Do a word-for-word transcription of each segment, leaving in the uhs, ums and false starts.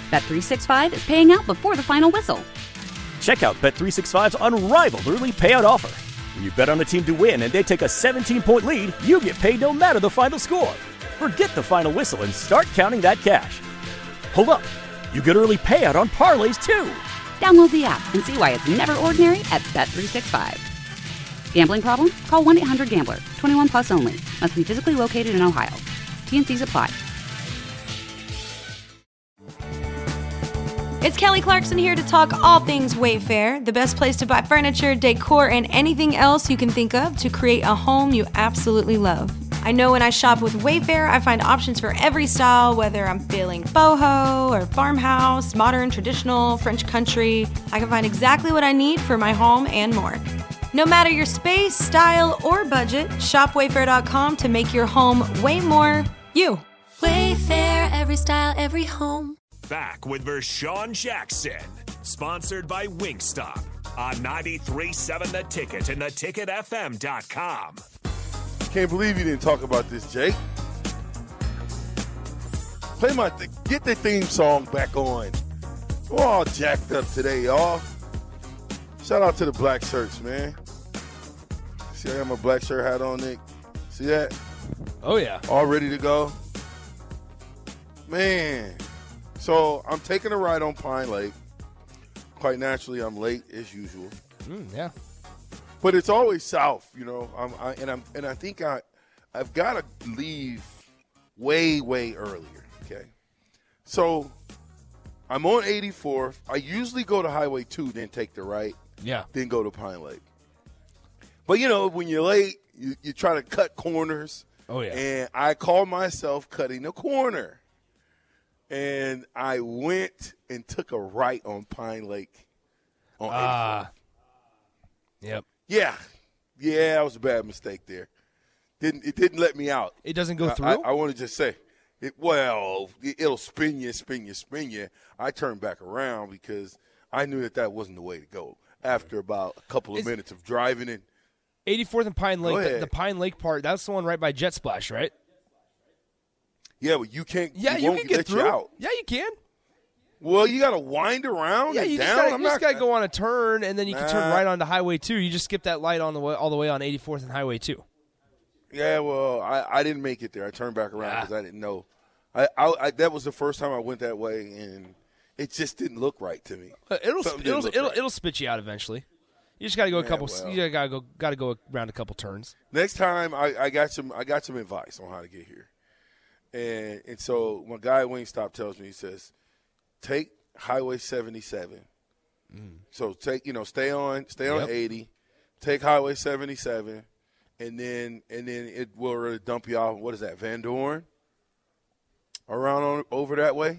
Bet three sixty-five is paying out before the final whistle. Check out Bet three sixty-five's unrivaled early payout offer. When you bet on a team to win and they take a seventeen-point lead, you get paid no matter the final score. Forget the final whistle and start counting that cash. Hold up. You get early payout on parlays, too. Download the app and see why it's never ordinary at Bet three sixty-five. Gambling problem? Call one eight hundred gambler. twenty-one plus only. Must be physically located in Ohio. T and Cs apply. It's Kelly Clarkson here to talk all things Wayfair, the best place to buy furniture, decor, and anything else you can think of to create a home you absolutely love. I know when I shop with Wayfair, I find options for every style, whether I'm feeling boho or farmhouse, modern, traditional, French country. I can find exactly what I need for my home and more. No matter your space, style, or budget, shop wayfair dot com to make your home way more you. Wayfair, every style, every home. Back with Vershawn Jackson, sponsored by Wingstop on ninety-three point seven The Ticket and the ticket f m dot com. Can't believe you didn't talk about this, Jake. Play my th- get the theme song back on. We're all jacked up today, y'all. Shout out to the black shirts, man. See, I got my black shirt hat on, Nick. See that? Oh yeah, all ready to go. Man, so I'm taking a ride on Pine Lake. Quite naturally, I'm late as usual. Mm, yeah. But it's always south, you know. I'm, I, and I'm, and I think I, I've got to leave way, way earlier. Okay, so I'm on eighty-fourth. I usually go to Highway two, then take the right. Yeah. Then go to Pine Lake. But you know, when you're late, you, you try to cut corners. Oh yeah. And I call myself cutting a corner, and I went and took a right on Pine Lake. On Ah. Uh, yep. Yeah, yeah, that was a bad mistake there. Didn't it didn't let me out. It doesn't go through? I, I, I want to just say, it. well, it, it'll spin you, spin you, spin you. I turned back around because I knew that that wasn't the way to go. After about a couple of Is, minutes of driving in. eighty-fourth and Pine Lake, the, the Pine Lake part, that's the one right by Jet Splash, right? Yeah, but you can't. Yeah, you, you won't can get let through. You out. Yeah, you can. Well, you got to wind around yeah, and you down. just gotta, I'm you just not, got to go on a turn, and then you nah. can turn right onto Highway two. You just skip that light on the way, all the way on eighty-fourth and Highway two. Yeah, well, I, I didn't make it there. I turned back around because ah. I didn't know. I, I, I that was the first time I went that way, and it just didn't look right to me. Uh, it'll sp- it'll it'll, right. it'll spit you out eventually. You just got to go a yeah, couple. Well. You got to go got to go around a couple turns. Next time, I, I got some I got some advice on how to get here, and and so my guy at Wingstop tells me, he says, take Highway seventy-seven. Mm. So take you know stay on stay on yep. eighty, take Highway seventy-seven, and then and then it will really dump you off. What is that, Van Dorn? Around on, over that way.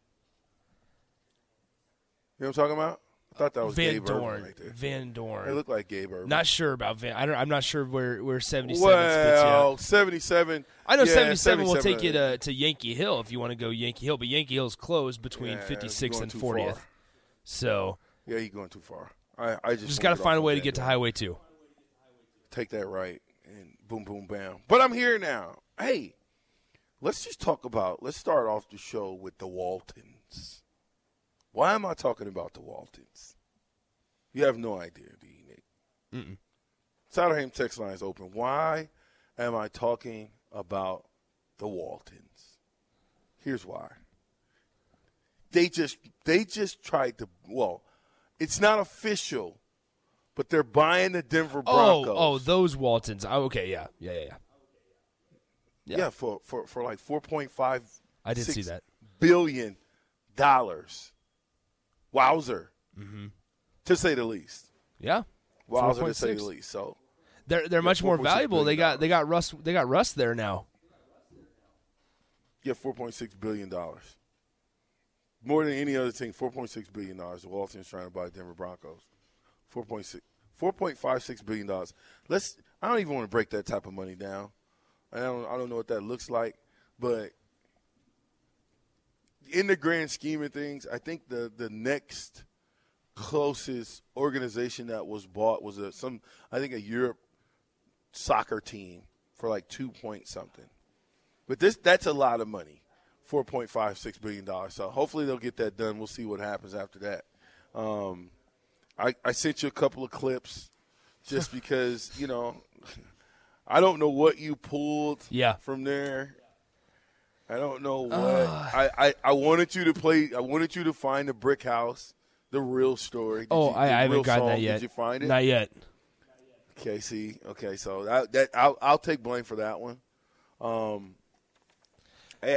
You know what I'm talking about? I thought that was Van Gabe Dorn. Urban right there. Van Dorn. It looked like Gabe Urban. Not sure about Van. I don't, I'm not sure where, where seventy-seven well, spits you out. seventy-seven. I know yeah, seventy-seven will take you to, to Yankee Hill if you want to go Yankee Hill, but Yankee Hill's closed between yeah, fifty-sixth and fortieth. Far. So yeah, you're going too far. I, I just, just got to find a way to get to Highway two. Take that right and boom, boom, bam. But I'm here now. Hey, let's just talk about. Let's start off the show with the Waltons. Why am I talking about the Waltons? You have no idea, do you, Nick? Mm-mm. Souderham text line is open. Why am I talking about the Waltons? Here's why. They just they just tried to. Well, it's not official, but they're buying the Denver Broncos. Oh, oh, those Waltons. Oh, okay, yeah, yeah, yeah, yeah. Yeah, yeah for, for for like four point five. I did see that billion dollars. Wowzer. Mm-hmm. To say the least. Yeah. Wowzer to say the least. So they're they're much more valuable. They got they got Russ they got Russ there now. Yeah, four point six billion dollars. More than any other team, four point six billion dollars. The Waltons trying to buy Denver Broncos. four point six four point five six billion dollars. Let's I don't even want to break that type of money down. I don't I don't know what that looks like, but in the grand scheme of things, I think the, the next closest organization that was bought was a some I think a Europe soccer team for like two point something. But this that's a lot of money four point five six billion dollars. So hopefully they'll get that done. We'll see what happens after that. Um, I, I sent you a couple of clips just because, you know, I don't know what you pulled yeah. from there. I don't know what. Uh, I, I, I wanted you to play. I wanted you to find the brick house, the real story. Did oh, you, I, I haven't gotten song, that yet. Did you find it? Not yet. Okay, see. Okay, so that, that I'll, I'll take blame for that one. Um, I,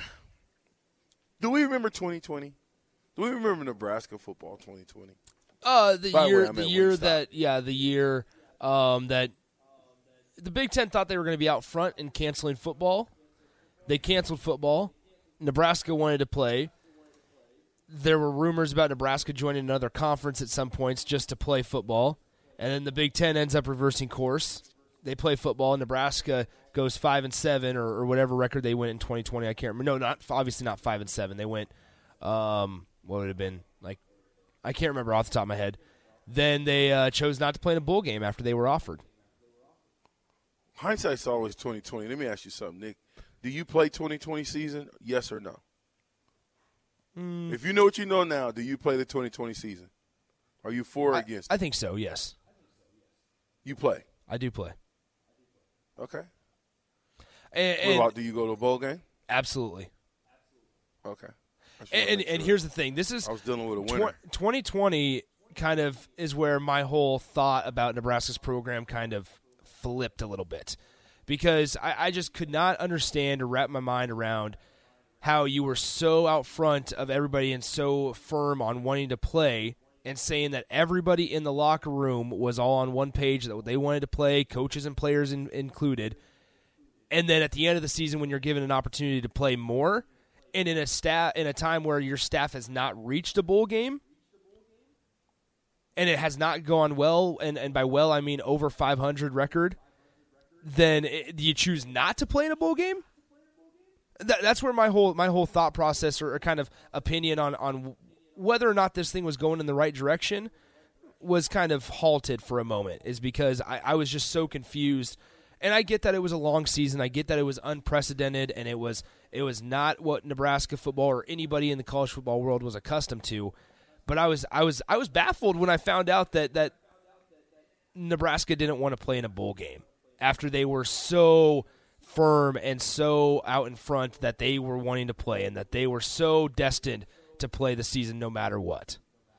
do we remember twenty twenty? Do we remember Nebraska football twenty twenty? Uh, the By year, way, the year that, yeah, the year um, that the Big Ten thought they were going to be out front in canceling football. They canceled football. Nebraska wanted to play. There were rumors about Nebraska joining another conference at some points just to play football. And then the Big Ten ends up reversing course. They play football. Nebraska goes five and seven, or, or whatever record they went in twenty twenty. I can't remember. No, not obviously not five and seven. They went. Um, what would it have been like? I can't remember off the top of my head. Then they uh, chose not to play in a bowl game after they were offered. Hindsight's always twenty twenty. Let me ask you something, Nick. Do you play twenty twenty season? Yes or no? Mm. If you know what you know now, do you play the twenty twenty season? Are you for or I, against? I think so. Yes. You play. I do play. Okay. And, what about, do you go to a bowl game? Absolutely. Okay. And, and, and here's the thing. This is I was dealing with a winner. twenty twenty kind of is where my whole thought about Nebraska's program kind of flipped a little bit, because I, I just could not understand or wrap my mind around how you were so out front of everybody and so firm on wanting to play and saying that everybody in the locker room was all on one page that they wanted to play, coaches and players in, included. And then at the end of the season, when you're given an opportunity to play more, and in a sta- in a time where your staff has not reached a bowl game, and it has not gone well, and, and by well I mean over five hundred record, then it, do you choose not to play in a bowl game? That, that's where my whole my whole thought process or, or kind of opinion on, on whether or not this thing was going in the right direction was kind of halted for a moment, is because I, I was just so confused. And I get that it was a long season. I get that it was unprecedented, and it was it was not what Nebraska football or anybody in the college football world was accustomed to. But I was I was I was baffled when I found out that that Nebraska didn't want to play in a bowl game after they were so firm and so out in front that they were wanting to play, and that they were so destined to play the season no matter what.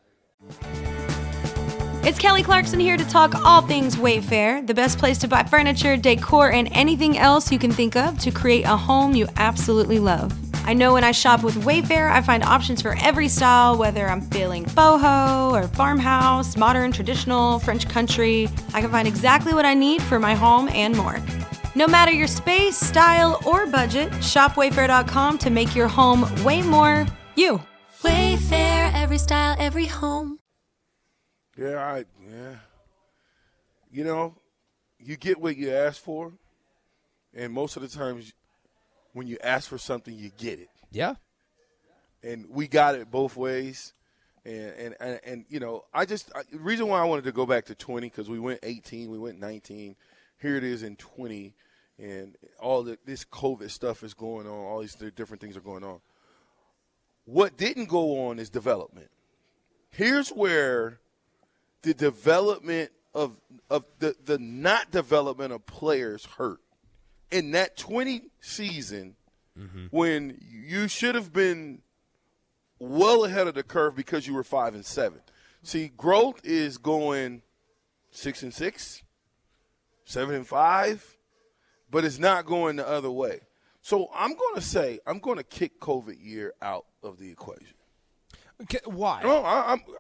It's Kelly Clarkson here to talk all things Wayfair, the best place to buy furniture, decor, and anything else you can think of to create a home you absolutely love. I know when I shop with Wayfair, I find options for every style, whether I'm feeling boho or farmhouse, modern, traditional, French country. I can find exactly what I need for my home and more. No matter your space, style, or budget, shop wayfair dot com to make your home way more you. Wayfair, every style, every home. Yeah, I, yeah. You know, you get what you ask for, and most of the times when you ask for something, you get it. Yeah. And we got it both ways. And, and, and, and you know, I just I, – the reason why I wanted to go back to twenty, because we went eighteen, we went nineteen. Here it is in twenty, and all the, this COVID stuff is going on. All these different things are going on. What didn't go on is development. Here's where – the development of of the, the not development of players hurt. In that twenty season, mm-hmm. when you should have been well ahead of the curve because you were five and seven. See, growth is going six and six, seven and five, but it's not going the other way. So I'm going to say I'm going to kick COVID year out of the equation. Okay, why? No, I, I'm.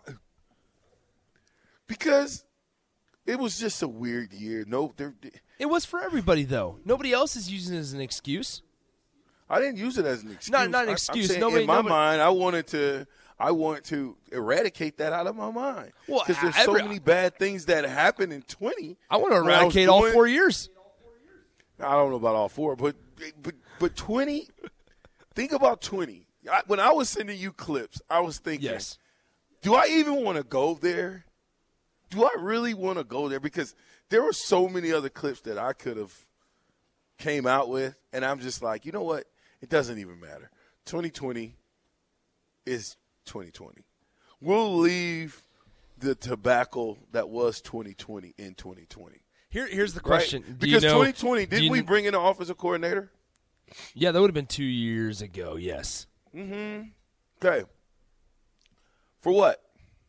Because it was just a weird year. No, there. It was for everybody, though. Nobody else is using it as an excuse. I didn't use it as an excuse. Not, not an excuse. I, I'm saying nobody, in my nobody, mind, I wanted to. I want to eradicate that out of my mind. Well, because there's every, so many bad things that happened in twenty. I want to eradicate all doing, four years. I don't know about all four, but but but twenty. Think about twenty. I, when I was sending you clips, I was thinking, yes. Do I even want to go there? Do I really want to go there? Because there were so many other clips that I could have came out with, and I'm just like, you know what? It doesn't even matter. twenty twenty is twenty twenty. We'll leave the tobacco that was twenty twenty in twenty twenty. Here, here's the question. Right? Do Because you know, twenty twenty, didn't you, we bring in an offensive coordinator? Yeah, that would have been two years ago, yes. Mm-hmm. Okay. For what?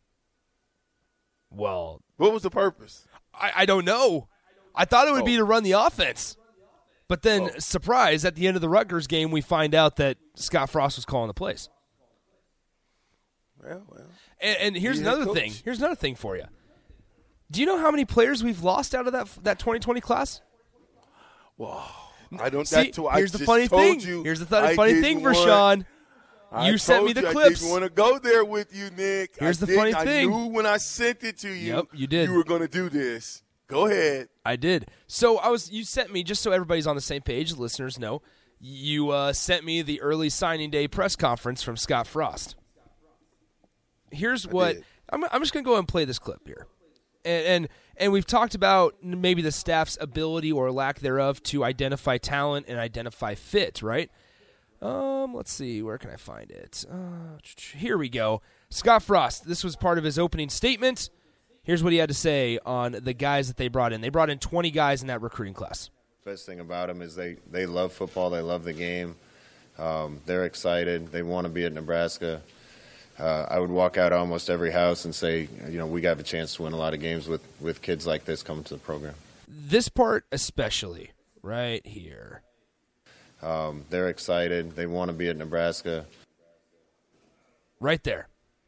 Well, what was the purpose? I, I don't know. I thought it would oh. be to run the offense. But then, oh. surprise, at the end of the Rutgers game, we find out that Scott Frost was calling the plays. Well, well. And, and here's Yeah, another coach. thing. Here's another thing for you. Do you know how many players we've lost out of that that twenty twenty class? Well, I don't. See, that's who here's I the just funny told thing. You here's the th- I funny didn't thing, want, Vershawn. I You sent me told the you clips. I didn't want to go there with you, Nick. Here's I the funny didn't. thing. I knew when I sent it to you. Yep, you did. You were going to do this. Go ahead. I did. So I was. You sent me, just so everybody's on the same page, listeners know. You uh, sent me the early signing day press conference from Scott Frost. Here's I what did. I'm. I'm just going to go and play this clip here, and, and and we've talked about maybe the staff's ability or lack thereof to identify talent and identify fit. Right. Um. Let's see. Where can I find it? Uh, here we go. Scott Frost. This was part of his opening statement. Here's what he had to say on the guys that they brought in. They brought in twenty guys in that recruiting class. Best thing about them is they, they love football. They love the game. Um, they're excited. They want to be at Nebraska. Uh, I would walk out almost every house and say, you know, we got a chance to win a lot of games with, with kids like this coming to the program. This part especially, right here. Um, they're excited. They want to be at Nebraska. Right there.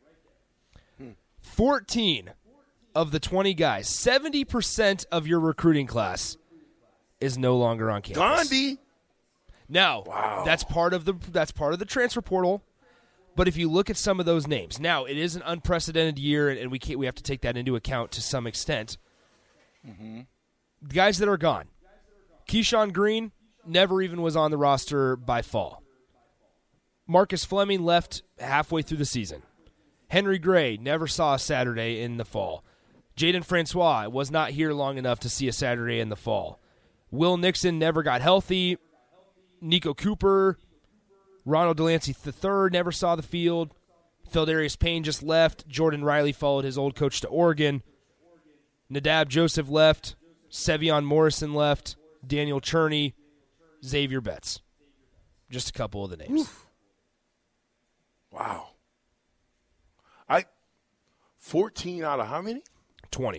fourteen of the twenty guys, seventy percent of your recruiting class is no longer on campus. Gandhi. Now, Wow. that's part of the that's part of the transfer portal. But if you look at some of those names, now it is an unprecedented year, and, and we can't, we have to take that into account to some extent. Mm-hmm. The guys that are gone, Keyshawn Green never even was on the roster by fall. Marcus Fleming left halfway through the season. Henry Gray never saw a Saturday in the fall. Jaden Francois was not here long enough to see a Saturday in the fall. Will Nixon never got healthy. Nico Cooper, Ronald Delancey the third never saw the field. Phildarius Payne just left. Jordan Riley followed his old coach to Oregon. Nadab Joseph left. Sevion Morrison left. Daniel Cherney. Xavier Betts. Just a couple of the names. Oof. Wow. I fourteen out of how many? twenty.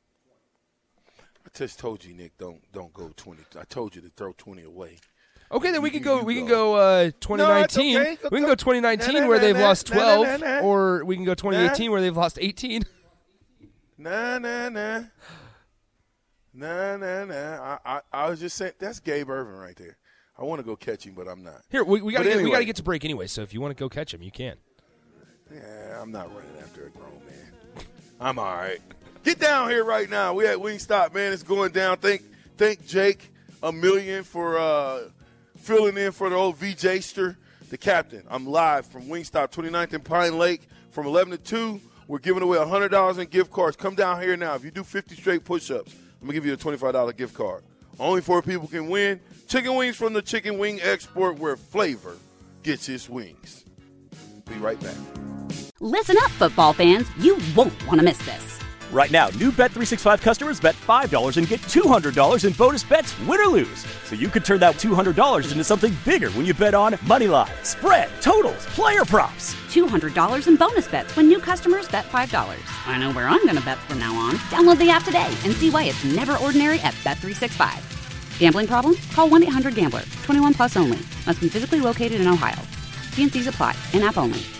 I just told you, Nick, don't don't go twenty. I told you to throw twenty away. Okay, then we You- can go. you We can go. go uh, twenty nineteen. No, it's okay. Go- We can go. go twenty nineteen Nah, nah, where nah, they've nah, lost nah, nah, twelve, nah, nah. or we can go twenty eighteen where they've lost eighteen. Nah, nah, nah. Nah, nah, nah. I, I, I was just saying, that's Gabe Irvin right there. I want to go catch him, but I'm not. Here, we, we got But to we anyway. got to get to break anyway. So if you want to go catch him, you can. Yeah, I'm not running after a grown man. I'm all right. Get down here right now. We at Wingstop, man. It's going down. Thank, thank Jake a million for uh, filling in for the old V J-ster, the captain. I'm live from Wingstop, twenty-ninth and Pine Lake from eleven to two. We're giving away one hundred dollars in gift cards. Come down here now. If you do fifty straight push-ups, I'm going to give you a twenty-five dollars gift card. Only four people can win. Chicken wings from the Chicken Wing Export, where flavor gets its wings. Be right back. Listen up, football fans. You won't want to miss this. Right now, new Bet three sixty-five customers bet five dollars and get two hundred dollars in bonus bets, win or lose. So you could turn that two hundred dollars into something bigger when you bet on money line, spread, totals, player props. two hundred dollars in bonus bets when new customers bet five dollars. I know where I'm going to bet from now on. Download the app today and see why it's never ordinary at Bet three sixty-five. Gambling problem? Call one eight hundred gambler. twenty-one plus only. Must be physically located in Ohio. T N Cs apply. In-app only.